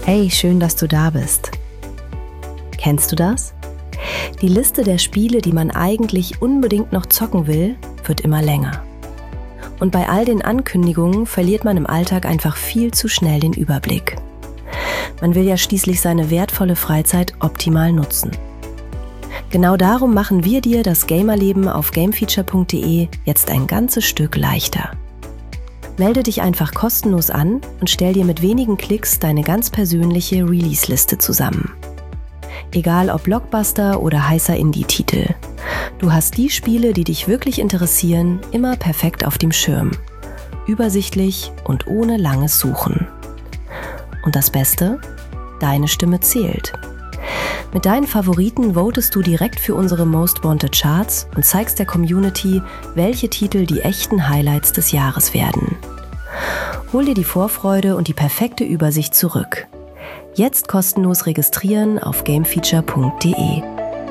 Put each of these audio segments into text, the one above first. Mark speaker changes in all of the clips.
Speaker 1: Hey, schön, dass du da bist. Kennst du das? Die Liste der Spiele, die man eigentlich unbedingt noch zocken will, wird immer länger. Und bei all den Ankündigungen verliert man im Alltag einfach viel zu schnell den Überblick. Man will ja schließlich seine wertvolle Freizeit optimal nutzen. Genau darum machen wir dir das Gamerleben auf gamefeature.de jetzt ein ganzes Stück leichter. Melde dich einfach kostenlos an und stell dir mit wenigen Klicks deine ganz persönliche Release-Liste zusammen. Egal ob Blockbuster oder heißer Indie-Titel. Du hast die Spiele, die dich wirklich interessieren, immer perfekt auf dem Schirm. Übersichtlich und ohne langes Suchen. Und das Beste? Deine Stimme zählt. Mit deinen Favoriten votest du direkt für unsere Most Wanted Charts und zeigst der Community, welche Titel die echten Highlights des Jahres werden. Hol dir die Vorfreude und die perfekte Übersicht zurück. Jetzt kostenlos registrieren auf gamefeature.de.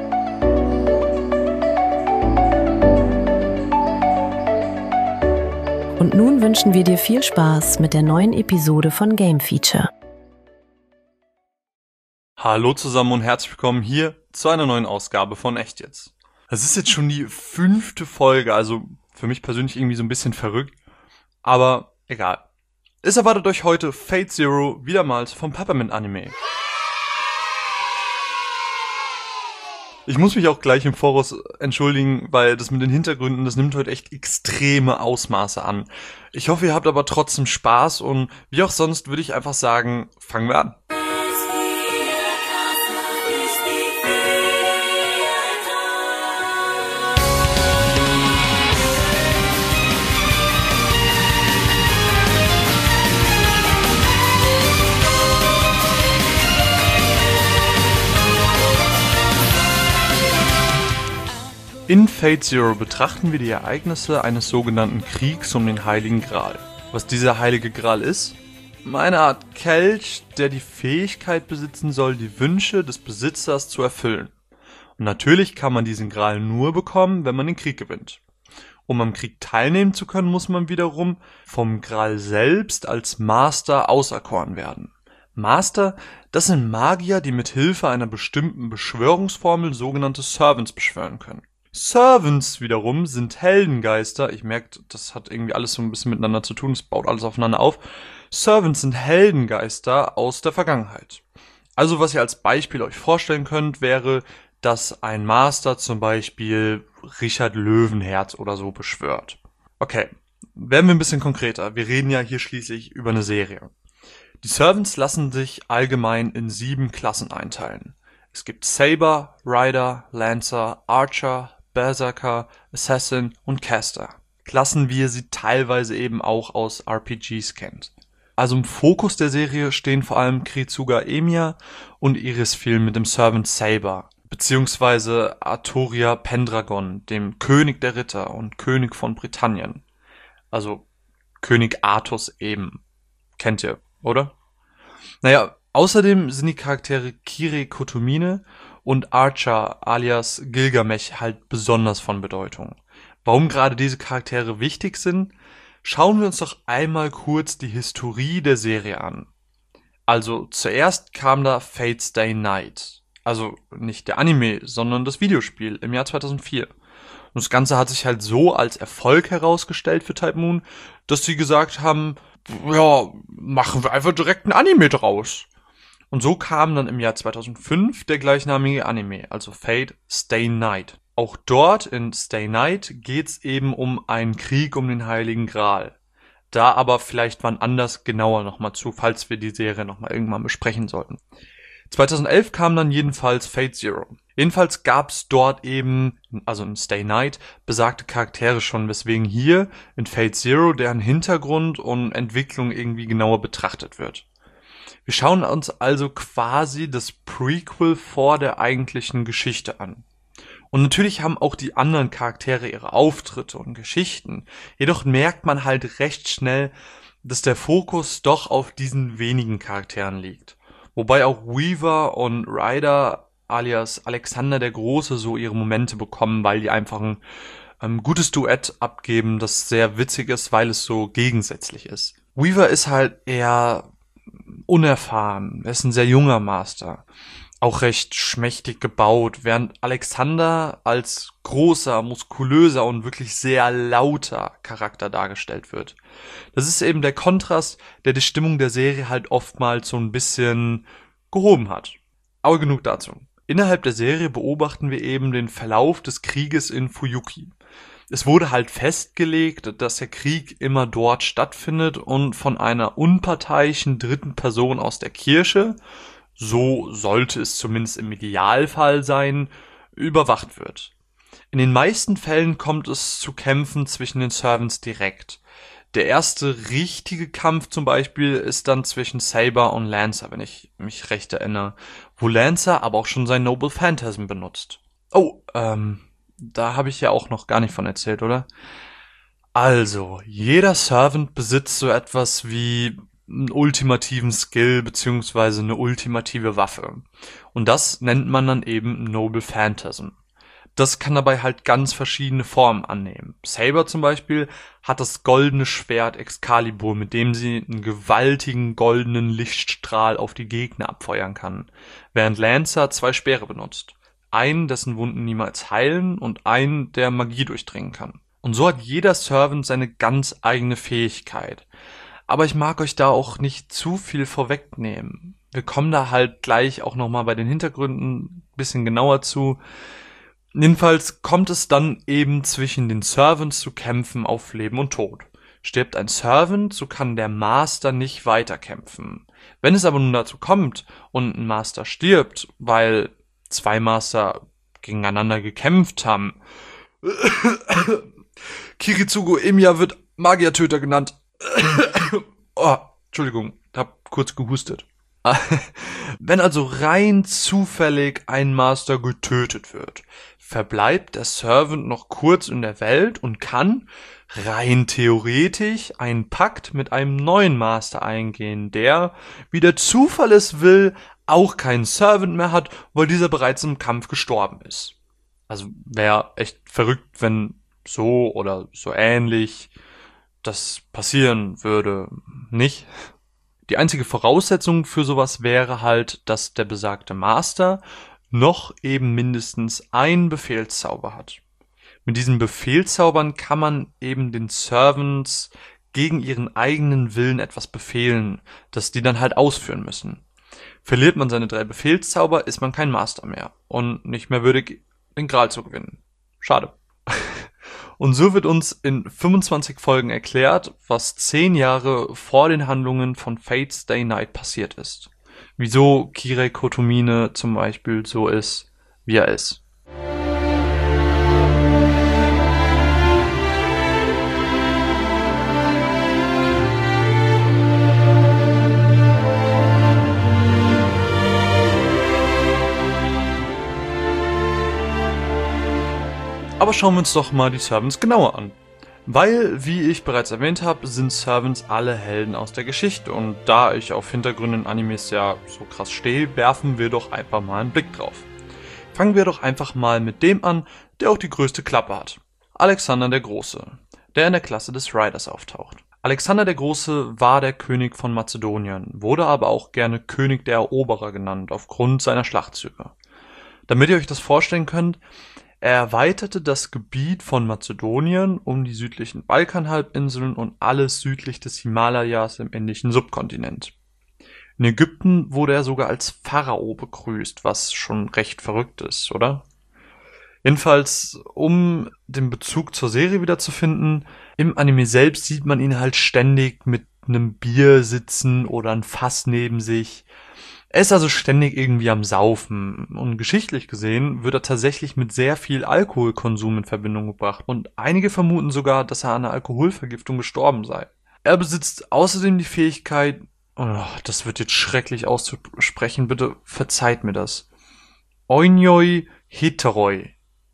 Speaker 1: Und nun wünschen wir dir viel Spaß mit der neuen Episode von Game Feature.
Speaker 2: Hallo zusammen und herzlich willkommen hier zu einer neuen Ausgabe von Echt jetzt. Es ist jetzt schon die 5. Folge, also für mich persönlich irgendwie so ein bisschen verrückt, aber egal. Es erwartet euch heute Fate Zero wiedermals vom Peppermint Anime. Ich muss mich auch gleich im Voraus entschuldigen, weil das mit den Hintergründen, das nimmt heute echt extreme Ausmaße an. Ich hoffe, ihr habt aber trotzdem Spaß und wie auch sonst würde ich einfach sagen, fangen wir an. In Fate Zero betrachten wir die Ereignisse eines sogenannten Kriegs um den Heiligen Gral. Was dieser Heilige Gral ist? Eine Art Kelch, der die Fähigkeit besitzen soll, die Wünsche des Besitzers zu erfüllen. Und natürlich kann man diesen Gral nur bekommen, wenn man den Krieg gewinnt. Um am Krieg teilnehmen zu können, muss man wiederum vom Gral selbst als Master auserkoren werden. Master, das sind Magier, die mit Hilfe einer bestimmten Beschwörungsformel sogenannte Servants beschwören können. Servants wiederum sind Heldengeister. Ich merke, das hat irgendwie alles so ein bisschen miteinander zu tun. Es baut alles aufeinander auf. Servants sind Heldengeister aus der Vergangenheit. Also was ihr als Beispiel euch vorstellen könnt, wäre, dass ein Master zum Beispiel Richard Löwenherz oder so beschwört. Okay, werden wir ein bisschen konkreter. Wir reden ja hier schließlich über eine Serie. Die Servants lassen sich allgemein in 7 Klassen einteilen. Es gibt Saber, Rider, Lancer, Archer, Berserker, Assassin und Caster. Klassen, wie ihr sie teilweise eben auch aus RPGs kennt. Also im Fokus der Serie stehen vor allem Kritsuga Emiya und Irisfil mit dem Servant Saber, beziehungsweise Artoria Pendragon, dem König der Ritter und König von Britannien. Also König Artus eben. Kennt ihr, oder? Naja, außerdem sind die Charaktere Kire Kotomine und Archer alias Gilgamesh halt besonders von Bedeutung. Warum gerade diese Charaktere wichtig sind, schauen wir uns doch einmal kurz die Historie der Serie an. Also zuerst kam da Fate Stay Night, also nicht der Anime, sondern das Videospiel im Jahr 2004. Und das Ganze hat sich halt so als Erfolg herausgestellt für Type Moon, dass sie gesagt haben, ja, machen wir einfach direkt ein Anime draus. Und so kam dann im Jahr 2005 der gleichnamige Anime, also Fate Stay Night. Auch dort in Stay Night geht's eben um einen Krieg um den Heiligen Gral. Da aber vielleicht wann anders genauer nochmal zu, falls wir die Serie nochmal irgendwann besprechen sollten. 2011 kam dann jedenfalls Fate Zero. Jedenfalls gab's dort eben, also in Stay Night, besagte Charaktere schon, weswegen hier in Fate Zero deren Hintergrund und Entwicklung irgendwie genauer betrachtet wird. Wir schauen uns also quasi das Prequel vor der eigentlichen Geschichte an. Und natürlich haben auch die anderen Charaktere ihre Auftritte und Geschichten. Jedoch merkt man halt recht schnell, dass der Fokus doch auf diesen wenigen Charakteren liegt. Wobei auch Weaver und Ryder alias Alexander der Große so ihre Momente bekommen, weil die einfach ein gutes Duett abgeben, das sehr witzig ist, weil es so gegensätzlich ist. Weaver ist halt eher unerfahren, er ist ein sehr junger Master, auch recht schmächtig gebaut, während Alexander als großer, muskulöser und wirklich sehr lauter Charakter dargestellt wird. Das ist eben der Kontrast, der die Stimmung der Serie halt oftmals so ein bisschen gehoben hat. Aber genug dazu. Innerhalb der Serie beobachten wir eben den Verlauf des Krieges in Fuyuki. Es wurde halt festgelegt, dass der Krieg immer dort stattfindet und von einer unparteiischen dritten Person aus der Kirche, so sollte es zumindest im Idealfall sein, überwacht wird. In den meisten Fällen kommt es zu Kämpfen zwischen den Servants direkt. Der erste richtige Kampf zum Beispiel ist dann zwischen Saber und Lancer, wenn ich mich recht erinnere, wo Lancer aber auch schon sein Noble Phantasm benutzt. Oh, da habe ich ja auch noch gar nicht von erzählt, oder? Also, jeder Servant besitzt so etwas wie einen ultimativen Skill beziehungsweise eine ultimative Waffe. Und das nennt man dann eben Noble Phantasm. Das kann dabei halt ganz verschiedene Formen annehmen. Saber zum Beispiel hat das goldene Schwert Excalibur, mit dem sie einen gewaltigen goldenen Lichtstrahl auf die Gegner abfeuern kann, während Lancer 2 Speere benutzt. Einen, dessen Wunden niemals heilen und einen, der Magie durchdringen kann. Und so hat jeder Servant seine ganz eigene Fähigkeit. Aber ich mag euch da auch nicht zu viel vorwegnehmen. Wir kommen da halt gleich auch nochmal bei den Hintergründen ein bisschen genauer zu. Jedenfalls kommt es dann eben zwischen den Servants zu Kämpfen auf Leben und Tod. Stirbt ein Servant, so kann der Master nicht weiterkämpfen. Wenn es aber nun dazu kommt und ein Master stirbt, weil 2 Master gegeneinander gekämpft haben. Kiritsugo Emiya wird Magiertöter genannt. Oh, Entschuldigung, hab kurz gehustet. Wenn also rein zufällig ein Master getötet wird, verbleibt der Servant noch kurz in der Welt und kann rein theoretisch einen Pakt mit einem neuen Master eingehen, der, wie der Zufall es will, auch keinen Servant mehr hat, weil dieser bereits im Kampf gestorben ist. Also wäre echt verrückt, wenn so oder so ähnlich das passieren würde, nicht? Die einzige Voraussetzung für sowas wäre halt, dass der besagte Master noch eben mindestens einen Befehlszauber hat. Mit diesen Befehlszaubern kann man eben den Servants gegen ihren eigenen Willen etwas befehlen, das die dann halt ausführen müssen. Verliert man seine 3 Befehlszauber, ist man kein Master mehr und nicht mehr würdig, den Gral zu gewinnen. Schade. Und so wird uns in 25 Folgen erklärt, was 10 Jahre vor den Handlungen von Fate Stay Night passiert ist. Wieso Kirei Kotomine zum Beispiel so ist, wie er ist. Aber schauen wir uns doch mal die Servants genauer an. Weil, wie ich bereits erwähnt habe, sind Servants alle Helden aus der Geschichte und da ich auf Hintergründe in Animes ja so krass stehe, werfen wir doch einfach mal einen Blick drauf. Fangen wir doch einfach mal mit dem an, der auch die größte Klappe hat. Alexander der Große, der in der Klasse des Riders auftaucht. Alexander der Große war der König von Mazedonien, wurde aber auch gerne König der Eroberer genannt, aufgrund seiner Schlachtzüge. Damit ihr euch das vorstellen könnt, er erweiterte das Gebiet von Mazedonien um die südlichen Balkanhalbinseln und alles südlich des Himalayas im indischen Subkontinent. In Ägypten wurde er sogar als Pharao begrüßt, was schon recht verrückt ist, oder? Jedenfalls, um den Bezug zur Serie wiederzufinden, im Anime selbst sieht man ihn halt ständig mit einem Bier sitzen oder ein Fass neben sich. Er ist also ständig irgendwie am Saufen und geschichtlich gesehen wird er tatsächlich mit sehr viel Alkoholkonsum in Verbindung gebracht und einige vermuten sogar, dass er an einer Alkoholvergiftung gestorben sei. Er besitzt außerdem die Fähigkeit, oh, das wird jetzt schrecklich auszusprechen, bitte verzeiht mir das, Oinoi Heteroi.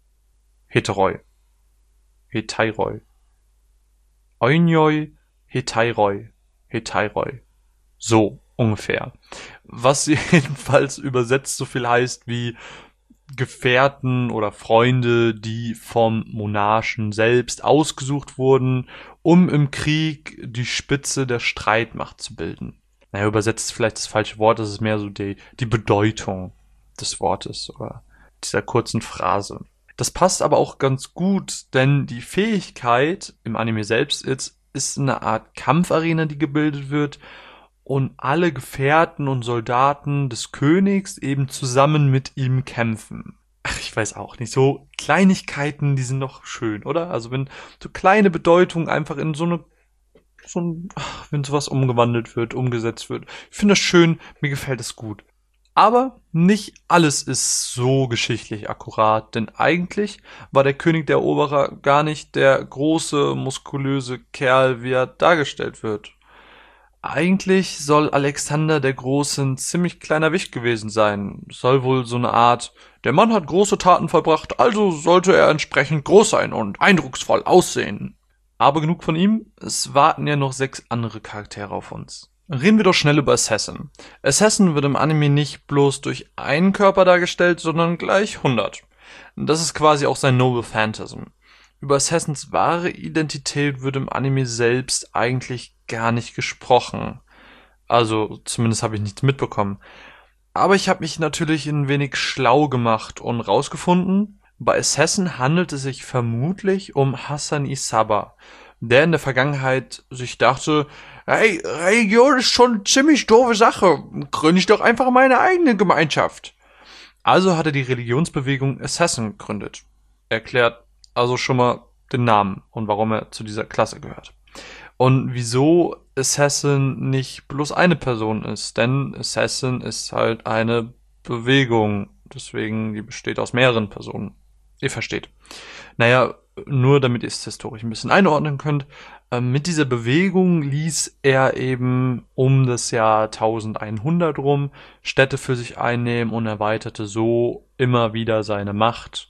Speaker 2: Oinoi Heteroi. So ungefähr. Was jedenfalls übersetzt so viel heißt wie Gefährten oder Freunde, die vom Monarchen selbst ausgesucht wurden, um im Krieg die Spitze der Streitmacht zu bilden. übersetzt ist vielleicht das falsche Wort, das ist mehr so die Bedeutung des Wortes oder dieser kurzen Phrase. Das passt aber auch ganz gut, denn die Fähigkeit im Anime selbst ist eine Art Kampfarena, die gebildet wird und alle Gefährten und Soldaten des Königs eben zusammen mit ihm kämpfen. Ach, ich weiß auch nicht, so Kleinigkeiten, die sind doch schön, oder? Also wenn so kleine Bedeutungen einfach in wenn sowas umgewandelt wird, umgesetzt wird. Ich finde das schön, mir gefällt es gut. Aber nicht alles ist so geschichtlich akkurat, denn eigentlich war der König der Eroberer gar nicht der große, muskulöse Kerl, wie er dargestellt wird. Eigentlich soll Alexander der Große ein ziemlich kleiner Wicht gewesen sein. Soll wohl so eine Art, der Mann hat große Taten vollbracht, also sollte er entsprechend groß sein und eindrucksvoll aussehen. Aber genug von ihm, es warten ja noch 6 andere Charaktere auf uns. Reden wir doch schnell über Assassin. Assassin wird im Anime nicht bloß durch einen Körper dargestellt, sondern gleich 100. Das ist quasi auch sein Noble Phantasm. Über Assassins wahre Identität wird im Anime selbst eigentlich gar nicht gesprochen. Also zumindest habe ich nichts mitbekommen. Aber ich habe mich natürlich ein wenig schlau gemacht und rausgefunden, bei Assassin handelt es sich vermutlich um Hassan Isaba, der in der Vergangenheit sich dachte, hey, Religion ist schon eine ziemlich doofe Sache, gründe ich doch einfach meine eigene Gemeinschaft. Also hat er die Religionsbewegung Assassin gegründet. Erklärt also schon mal den Namen und warum er zu dieser Klasse gehört. Und wieso Assassin nicht bloß eine Person ist, denn Assassin ist halt eine Bewegung, deswegen die besteht aus mehreren Personen. Ihr versteht. Naja, nur damit ihr es historisch ein bisschen einordnen könnt, mit dieser Bewegung ließ er eben um das Jahr 1100 rum Städte für sich einnehmen und erweiterte so immer wieder seine Macht.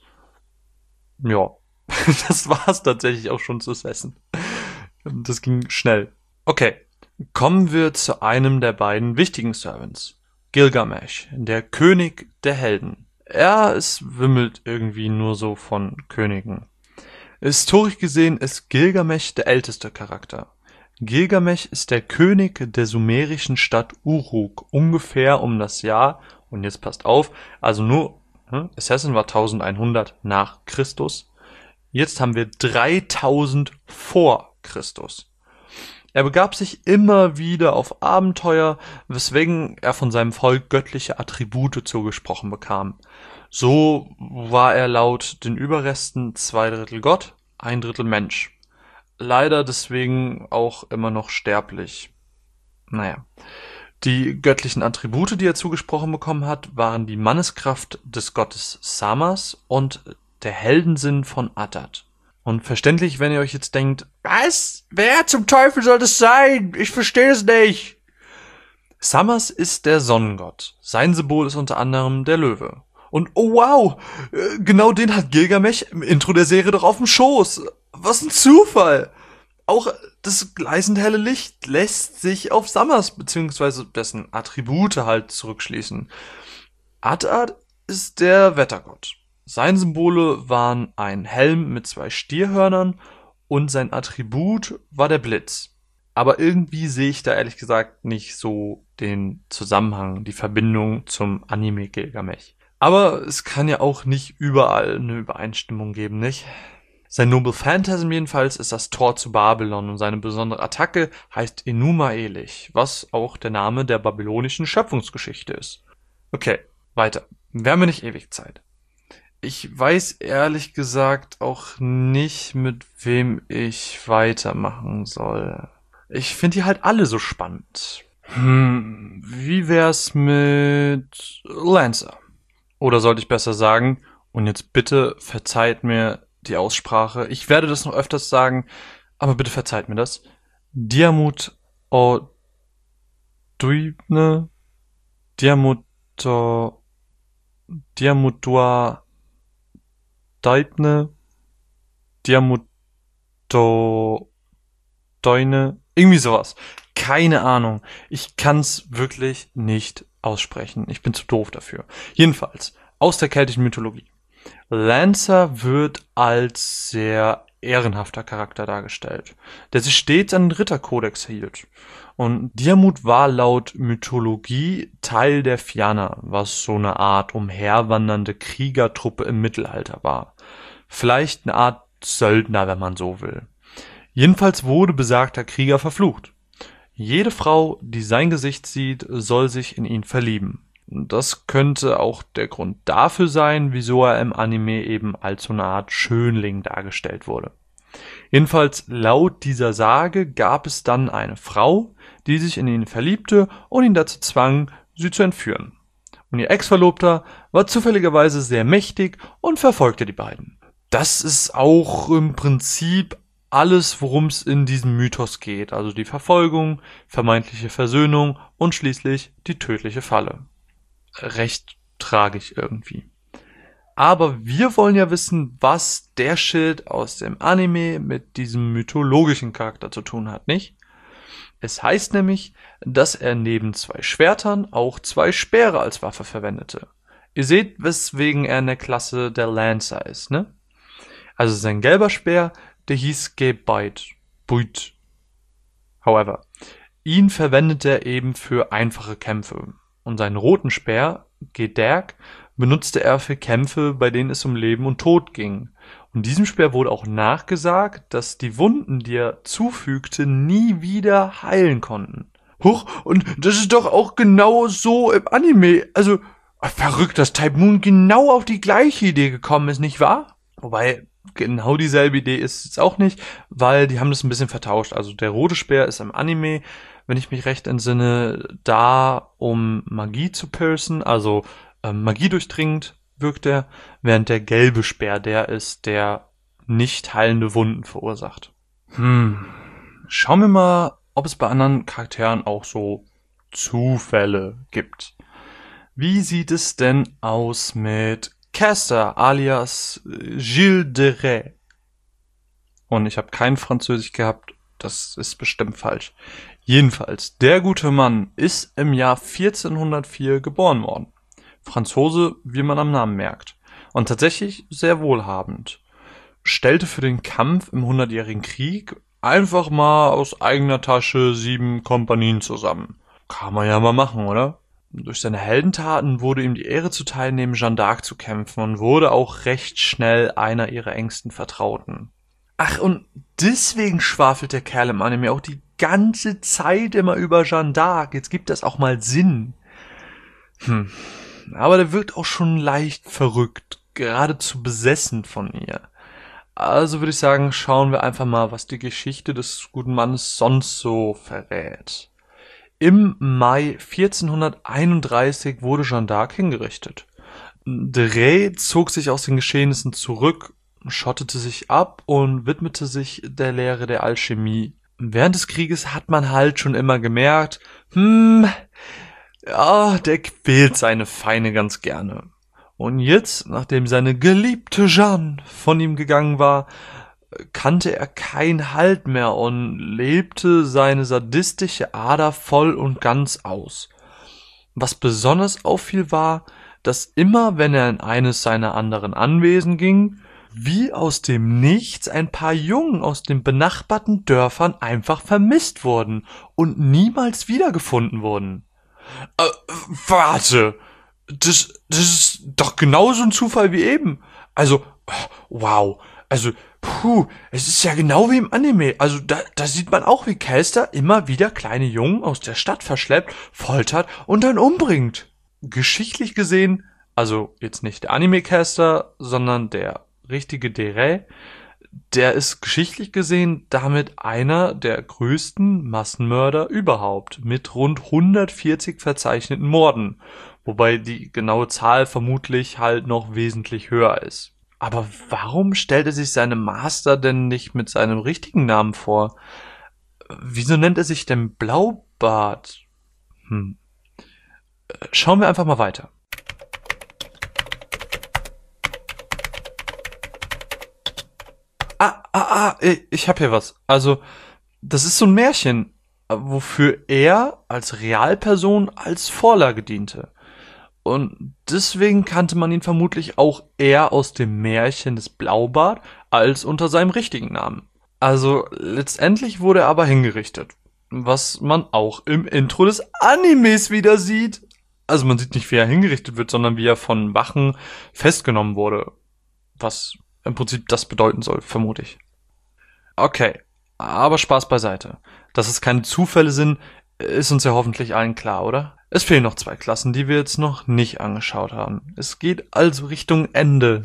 Speaker 2: Ja, das war's tatsächlich auch schon zu Assassin. Das ging schnell. Okay, kommen wir zu einem der beiden wichtigen Servants. Gilgamesh, der König der Helden. Es wimmelt irgendwie nur so von Königen. Historisch gesehen ist Gilgamesh der älteste Charakter. Gilgamesh ist der König der sumerischen Stadt Uruk, ungefähr um das Jahr, und jetzt passt auf, also nur, Assassin war 1100 nach Christus, jetzt haben wir 3000 vor Christus. Er begab sich immer wieder auf Abenteuer, weswegen er von seinem Volk göttliche Attribute zugesprochen bekam. So war er laut den Überresten 2/3 Gott, 1/3 Mensch. Leider deswegen auch immer noch sterblich. Naja. Die göttlichen Attribute, die er zugesprochen bekommen hat, waren die Manneskraft des Gottes Samas und der Heldensinn von Atad. Und verständlich, wenn ihr euch jetzt denkt, was? Wer zum Teufel soll das sein? Ich verstehe es nicht. Samas ist der Sonnengott. Sein Symbol ist unter anderem der Löwe. Und oh wow, genau den hat Gilgamesh im Intro der Serie doch auf dem Schoß. Was ein Zufall. Auch das gleißend helle Licht lässt sich auf Samas bzw. dessen Attribute halt zurückschließen. Atad ist der Wettergott. Seine Symbole waren ein Helm mit 2 Stierhörnern und sein Attribut war der Blitz. Aber irgendwie sehe ich da ehrlich gesagt nicht so den Zusammenhang, die Verbindung zum Anime Gilgamesh. Aber es kann ja auch nicht überall eine Übereinstimmung geben, nicht? Sein Noble Phantasm jedenfalls ist das Tor zu Babylon und seine besondere Attacke heißt Enuma Elish, was auch der Name der babylonischen Schöpfungsgeschichte ist. Okay, weiter. Wir haben ja nicht ewig Zeit. Ich weiß ehrlich gesagt auch nicht, mit wem ich weitermachen soll. Ich finde die halt alle so spannend. Wie wär's mit Lancer? Oder sollte ich besser sagen, und jetzt bitte verzeiht mir die Aussprache, ich werde das noch öfters sagen, aber bitte verzeiht mir das. Diamut Oduibne, Diamutua Deitne, Diamuto Deune, irgendwie sowas. Keine Ahnung. Ich kann's wirklich nicht aussprechen. Ich bin zu doof dafür. Jedenfalls, aus der keltischen Mythologie. Lancer wird als sehr ehrenhafter Charakter dargestellt, der sich stets an den Ritterkodex hielt. Und Diarmuid war laut Mythologie Teil der Fianna, was so eine Art umherwandernde Kriegertruppe im Mittelalter war. Vielleicht eine Art Söldner, wenn man so will. Jedenfalls wurde besagter Krieger verflucht. Jede Frau, die sein Gesicht sieht, soll sich in ihn verlieben. Das könnte auch der Grund dafür sein, wieso er im Anime eben als so eine Art Schönling dargestellt wurde. Jedenfalls laut dieser Sage gab es dann eine Frau, die sich in ihn verliebte und ihn dazu zwang, sie zu entführen. Und ihr Ex-Verlobter war zufälligerweise sehr mächtig und verfolgte die beiden. Das ist auch im Prinzip alles, worum es in diesem Mythos geht, also die Verfolgung, vermeintliche Versöhnung und schließlich die tödliche Falle. Recht tragisch irgendwie. Aber wir wollen ja wissen, was der Schild aus dem Anime mit diesem mythologischen Charakter zu tun hat, nicht? Es heißt nämlich, dass er neben 2 Schwertern auch 2 Speere als Waffe verwendete. Ihr seht, weswegen er in der Klasse der Lancer ist, ne? Also sein gelber Speer, der hieß Buit. However, ihn verwendet er eben für einfache Kämpfe. Und seinen roten Speer, Gederg, benutzte er für Kämpfe, bei denen es um Leben und Tod ging. Und diesem Speer wurde auch nachgesagt, dass die Wunden, die er zufügte, nie wieder heilen konnten. Huch, und das ist doch auch genau so im Anime. Also, verrückt, dass Type Moon genau auf die gleiche Idee gekommen ist, nicht wahr? Wobei, genau dieselbe Idee ist es auch nicht, weil die haben das ein bisschen vertauscht. Also der rote Speer ist im Anime, wenn ich mich recht entsinne, da, um Magie zu piercen, also Magie durchdringend wirkt er, während der gelbe Speer der ist, der nicht heilende Wunden verursacht. Schauen wir mal, ob es bei anderen Charakteren auch so Zufälle gibt. Wie sieht es denn aus mit Castor alias Gilles de Rais? Und ich habe kein Französisch gehabt, das ist bestimmt falsch. Jedenfalls, der gute Mann ist im Jahr 1404 geboren worden. Franzose, wie man am Namen merkt. Und tatsächlich sehr wohlhabend. Stellte für den Kampf im 100-jährigen Krieg einfach mal aus eigener Tasche 7 Kompanien zusammen. Kann man ja mal machen, oder? Durch seine Heldentaten wurde ihm die Ehre zuteil, neben Jeanne d'Arc zu kämpfen und wurde auch recht schnell einer ihrer engsten Vertrauten. Ach, und deswegen schwafelt der Kerl im Anime auch die ganze Zeit immer über Jeanne d'Arc. Jetzt gibt das auch mal Sinn. Aber der wirkt auch schon leicht verrückt, geradezu besessen von ihr. Also würde ich sagen, schauen wir einfach mal, was die Geschichte des guten Mannes sonst so verrät. Im Mai 1431 wurde Jeanne d'Arc hingerichtet. De Rais zog sich aus den Geschehnissen zurück, schottete sich ab und widmete sich der Lehre der Alchemie. Während des Krieges hat man halt schon immer gemerkt, ja, der quält seine Feinde ganz gerne. Und jetzt, nachdem seine geliebte Jeanne von ihm gegangen war, kannte er keinen Halt mehr und lebte seine sadistische Ader voll und ganz aus. Was besonders auffiel war, dass immer, wenn er in eines seiner anderen Anwesen ging, wie aus dem Nichts ein paar Jungen aus den benachbarten Dörfern einfach vermisst wurden und niemals wiedergefunden wurden. Warte, das ist doch genauso ein Zufall wie eben. Also, wow, also, es ist ja genau wie im Anime. Also, da sieht man auch, wie Castor immer wieder kleine Jungen aus der Stadt verschleppt, foltert und dann umbringt. Geschichtlich gesehen, also jetzt nicht der Anime-Castor, sondern der richtige de Rais, der ist geschichtlich gesehen damit einer der größten Massenmörder überhaupt, mit rund 140 verzeichneten Morden, wobei die genaue Zahl vermutlich halt noch wesentlich höher ist. Aber warum stellt er sich seinem Master denn nicht mit seinem richtigen Namen vor? Wieso nennt er sich denn Blaubart? Schauen wir einfach mal weiter. Ich hab hier was. Also, das ist so ein Märchen, wofür er als Realperson als Vorlage diente. Und deswegen kannte man ihn vermutlich auch eher aus dem Märchen des Blaubart als unter seinem richtigen Namen. Also letztendlich wurde er aber hingerichtet, was man auch im Intro des Animes wieder sieht. Also man sieht nicht, wie er hingerichtet wird, sondern wie er von Wachen festgenommen wurde, was im Prinzip das bedeuten soll, vermute ich. Okay, aber Spaß beiseite. Dass es keine Zufälle sind, ist uns ja hoffentlich allen klar, oder? Es fehlen noch 2 Klassen, die wir jetzt noch nicht angeschaut haben. Es geht also Richtung Ende.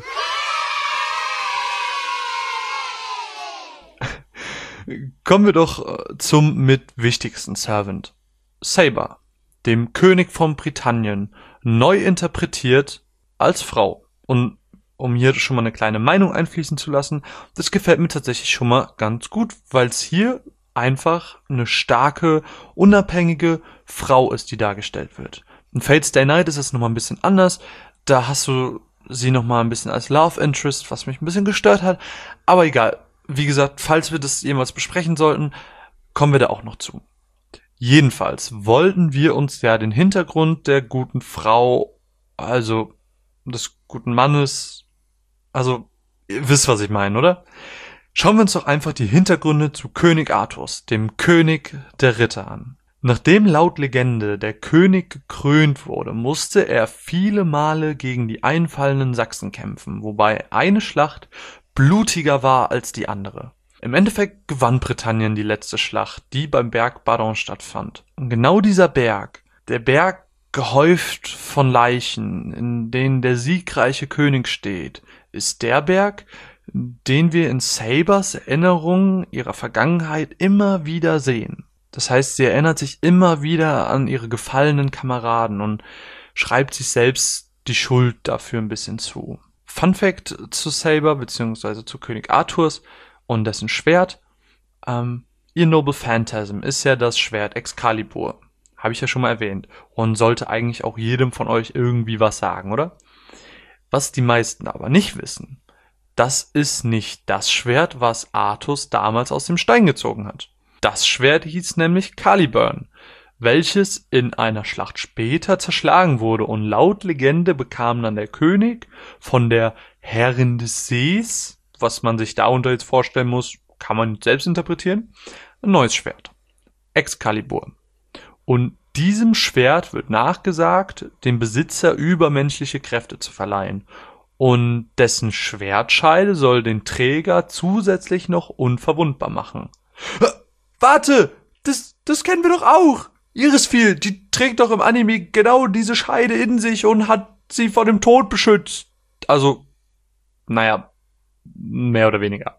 Speaker 2: Kommen wir doch zum mit wichtigsten Servant. Saber, dem König von Britannien, neu interpretiert als Frau. Und um hier schon mal eine kleine Meinung einfließen zu lassen, das gefällt mir tatsächlich schon mal ganz gut, weil es hier einfach eine starke, unabhängige Frau ist, die dargestellt wird. In Fate Stay Night ist es nochmal ein bisschen anders. Da hast du sie nochmal ein bisschen als Love Interest, was mich ein bisschen gestört hat. Aber egal. Wie gesagt, falls wir das jemals besprechen sollten, kommen wir da auch noch zu. Jedenfalls wollten wir uns ja den Hintergrund der guten Frau, also des guten Mannes, also ihr wisst, was ich meine, oder? Schauen wir uns doch einfach die Hintergründe zu König Artus, dem König der Ritter, an. Nachdem laut Legende der König gekrönt wurde, musste er viele Male gegen die einfallenden Sachsen kämpfen, wobei eine Schlacht blutiger war als die andere. Im Endeffekt gewann Britannien die letzte Schlacht, die beim Berg Badon stattfand. Und genau dieser Berg, der Berg gehäuft von Leichen, in denen der siegreiche König steht, ist der Berg, den wir in Sabers Erinnerungen ihrer Vergangenheit immer wieder sehen. Das heißt, sie erinnert sich immer wieder an ihre gefallenen Kameraden und schreibt sich selbst die Schuld dafür ein bisschen zu. Fun Fact zu Saber bzw. zu König Arthurs und dessen Schwert. Ihr Noble Phantasm ist ja das Schwert Excalibur. Habe ich ja schon mal erwähnt. Und sollte eigentlich auch jedem von euch irgendwie was sagen, oder? Was die meisten aber nicht wissen, das ist nicht das Schwert, was Artus damals aus dem Stein gezogen hat. Das Schwert hieß nämlich Caliburn, welches in einer Schlacht später zerschlagen wurde und laut Legende bekam dann der König von der Herrin des Sees, was man sich darunter jetzt vorstellen muss, kann man selbst interpretieren, ein neues Schwert. Excalibur. Und diesem Schwert wird nachgesagt, dem Besitzer übermenschliche Kräfte zu verleihen. Und dessen Schwertscheide soll den Träger zusätzlich noch unverwundbar machen. Warte! Das kennen wir doch auch! Irisfield, die trägt doch im Anime genau diese Scheide in sich und hat sie vor dem Tod beschützt. Also, naja, mehr oder weniger.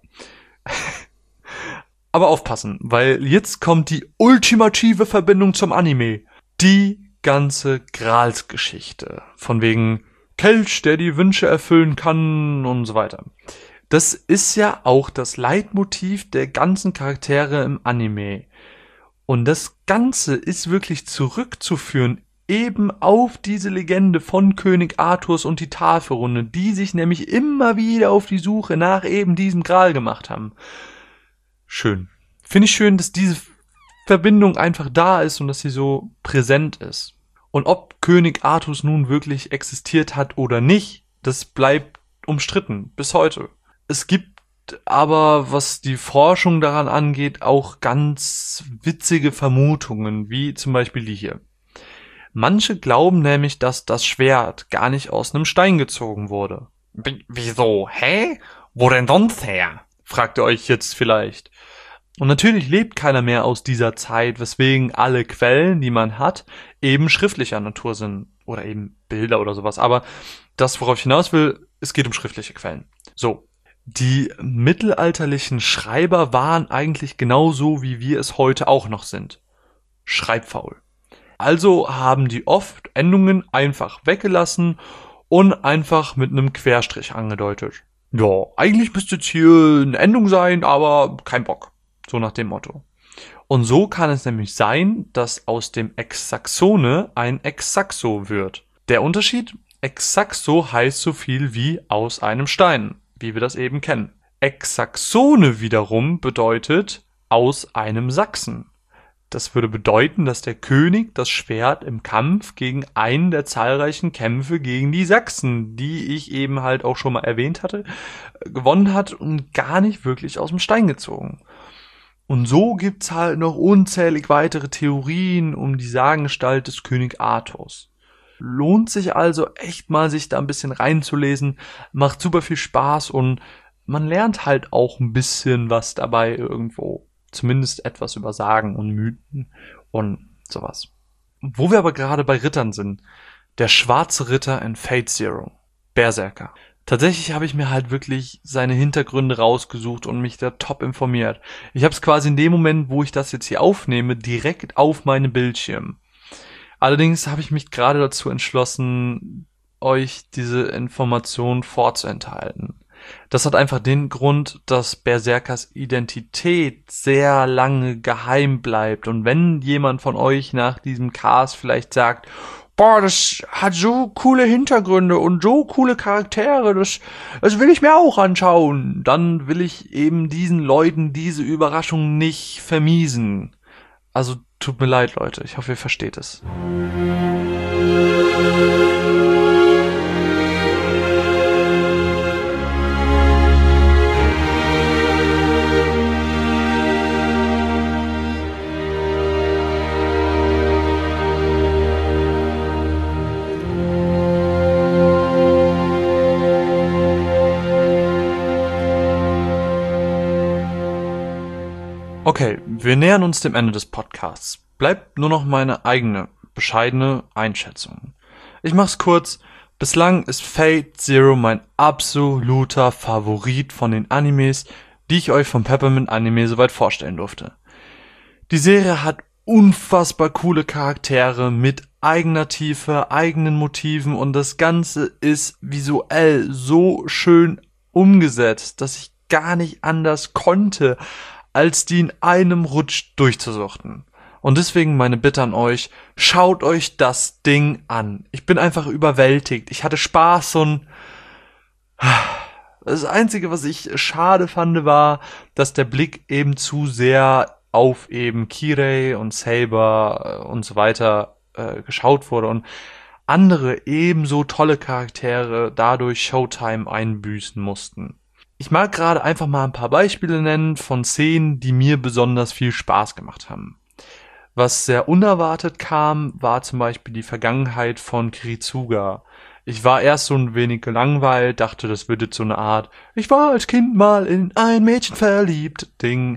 Speaker 2: Aber aufpassen, weil jetzt kommt die ultimative Verbindung zum Anime. Die ganze Gralsgeschichte. Von wegen Kelch, der die Wünsche erfüllen kann und so weiter. Das ist ja auch das Leitmotiv der ganzen Charaktere im Anime. Und das Ganze ist wirklich zurückzuführen eben auf diese Legende von König Arthurs und die Tafelrunde, die sich nämlich immer wieder auf die Suche nach eben diesem Gral gemacht haben. Schön. Finde ich schön, dass diese Verbindung einfach da ist und dass sie so präsent ist. Und ob König Artus nun wirklich existiert hat oder nicht, das bleibt umstritten bis heute. Es gibt aber, was die Forschung daran angeht, auch ganz witzige Vermutungen, wie zum Beispiel die hier. Manche glauben nämlich, dass das Schwert gar nicht aus einem Stein gezogen wurde. Wieso? Hä? Wo denn sonst her? Fragt ihr euch jetzt vielleicht. Und natürlich lebt keiner mehr aus dieser Zeit, weswegen alle Quellen, die man hat, eben schriftlicher Natur sind. Oder eben Bilder oder sowas. Aber das, worauf ich hinaus will, es geht um schriftliche Quellen. So. Die mittelalterlichen Schreiber waren eigentlich genauso, wie wir es heute auch noch sind. Schreibfaul. Also haben die oft Endungen einfach weggelassen und einfach mit einem Querstrich angedeutet. Ja, eigentlich müsste jetzt hier eine Endung sein, aber kein Bock. So nach dem Motto. Und so kann es nämlich sein, dass aus dem Exaxone ein Exaxo wird. Der Unterschied? Exaxo heißt so viel wie aus einem Stein, wie wir das eben kennen. Exaxone wiederum bedeutet aus einem Sachsen. Das würde bedeuten, dass der König das Schwert im Kampf gegen einen der zahlreichen Kämpfe gegen die Sachsen, die ich eben halt auch schon mal erwähnt hatte, gewonnen hat und gar nicht wirklich aus dem Stein gezogen. Und so gibt's halt noch unzählig weitere Theorien um die Sagengestalt des König Arthurs. Lohnt sich also echt mal, sich da ein bisschen reinzulesen, macht super viel Spaß und man lernt halt auch ein bisschen was dabei irgendwo. Zumindest etwas über Sagen und Mythen und sowas. Wo wir aber gerade bei Rittern sind. Der schwarze Ritter in Fate Zero. Berserker. Tatsächlich habe ich mir halt wirklich seine Hintergründe rausgesucht und mich da top informiert. Ich habe es quasi in dem Moment, wo ich das jetzt hier aufnehme, direkt auf meinem Bildschirm. Allerdings habe ich mich gerade dazu entschlossen, euch diese Information vorzuenthalten. Das hat einfach den Grund, dass Berserkers Identität sehr lange geheim bleibt. Und wenn jemand von euch nach diesem Cast vielleicht sagt, boah, das hat so coole Hintergründe und so coole Charaktere, das will ich mir auch anschauen, dann will ich eben diesen Leuten diese Überraschung nicht vermiesen. Also tut mir leid, Leute, ich hoffe, ihr versteht es. Okay, wir nähern uns dem Ende des Podcasts. Bleibt nur noch meine eigene, bescheidene Einschätzung. Ich mach's kurz. Bislang ist Fate Zero mein absoluter Favorit von den Animes, die ich euch vom Peppermint Anime soweit vorstellen durfte. Die Serie hat unfassbar coole Charaktere mit eigener Tiefe, eigenen Motiven und das Ganze ist visuell so schön umgesetzt, dass ich gar nicht anders konnte, als die in einem Rutsch durchzusuchten. Und deswegen meine Bitte an euch, schaut euch das Ding an. Ich bin einfach überwältigt. Ich hatte Spaß und das Einzige, was ich schade fand, war, dass der Blick eben zu sehr auf eben Kirei und Saber und so weiter geschaut wurde und andere ebenso tolle Charaktere dadurch Showtime einbüßen mussten. Ich mag gerade einfach mal ein paar Beispiele nennen von Szenen, die mir besonders viel Spaß gemacht haben. Was sehr unerwartet kam, war zum Beispiel die Vergangenheit von Kiritsuga. Ich war erst so ein wenig gelangweilt, dachte, das würde so eine Art "Ich war als Kind mal in ein Mädchen verliebt" Ding,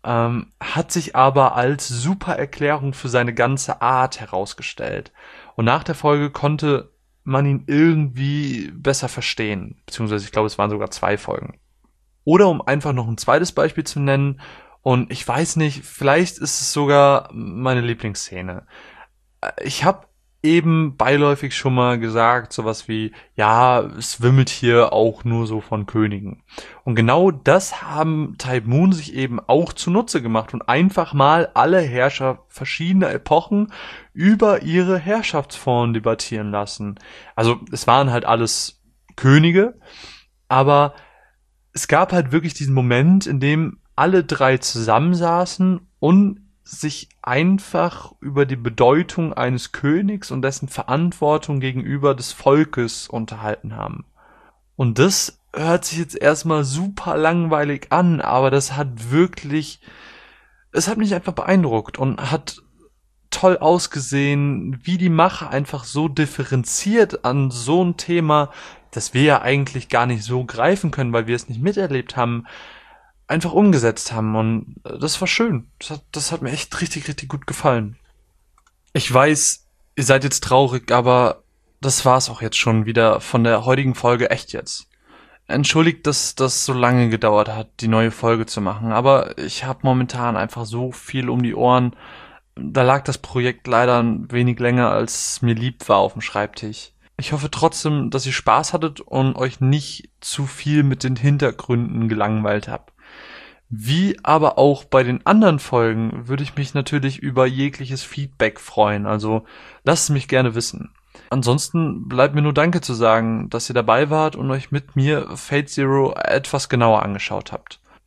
Speaker 2: hat sich aber als super Erklärung für seine ganze Art herausgestellt. Und nach der Folge konnte man ihn irgendwie besser verstehen. Beziehungsweise ich glaube, es waren sogar 2 Folgen. Oder um einfach noch ein zweites Beispiel zu nennen, und ich weiß nicht, vielleicht ist es sogar meine Lieblingsszene. Ich habe eben beiläufig schon mal gesagt, sowas wie, ja, es wimmelt hier auch nur so von Königen. Und genau das haben Type Moon sich eben auch zunutze gemacht und einfach mal alle Herrscher verschiedener Epochen über ihre Herrschaftsformen debattieren lassen. Also es waren halt alles Könige, aber es gab halt wirklich diesen Moment, in dem alle 3 zusammensaßen und sich einfach über die Bedeutung eines Königs und dessen Verantwortung gegenüber des Volkes unterhalten haben. Und das hört sich jetzt erstmal super langweilig an, aber das hat mich einfach beeindruckt und hat toll ausgesehen, wie die Macher einfach so differenziert an so ein Thema, das wir ja eigentlich gar nicht so greifen können, weil wir es nicht miterlebt haben, einfach umgesetzt haben. Und das war schön. Das hat mir echt richtig, richtig gut gefallen. Ich weiß, ihr seid jetzt traurig, aber das war's auch jetzt schon wieder von der heutigen Folge, echt jetzt. Entschuldigt, dass das so lange gedauert hat, die neue Folge zu machen, aber ich habe momentan einfach so viel um die Ohren. Da lag das Projekt leider ein wenig länger, als mir lieb war auf dem Schreibtisch. Ich hoffe trotzdem, dass ihr Spaß hattet und euch nicht zu viel mit den Hintergründen gelangweilt habt. Wie aber auch bei den anderen Folgen würde ich mich natürlich über jegliches Feedback freuen, also lasst es mich gerne wissen. Ansonsten bleibt mir nur Danke zu sagen, dass ihr dabei wart und euch mit mir Fate Zero etwas genauer angeschaut habt.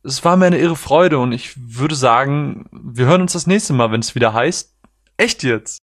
Speaker 2: Es war mir eine irre Freude und ich würde sagen, wir hören uns das nächste Mal, wenn es wieder heißt, echt jetzt.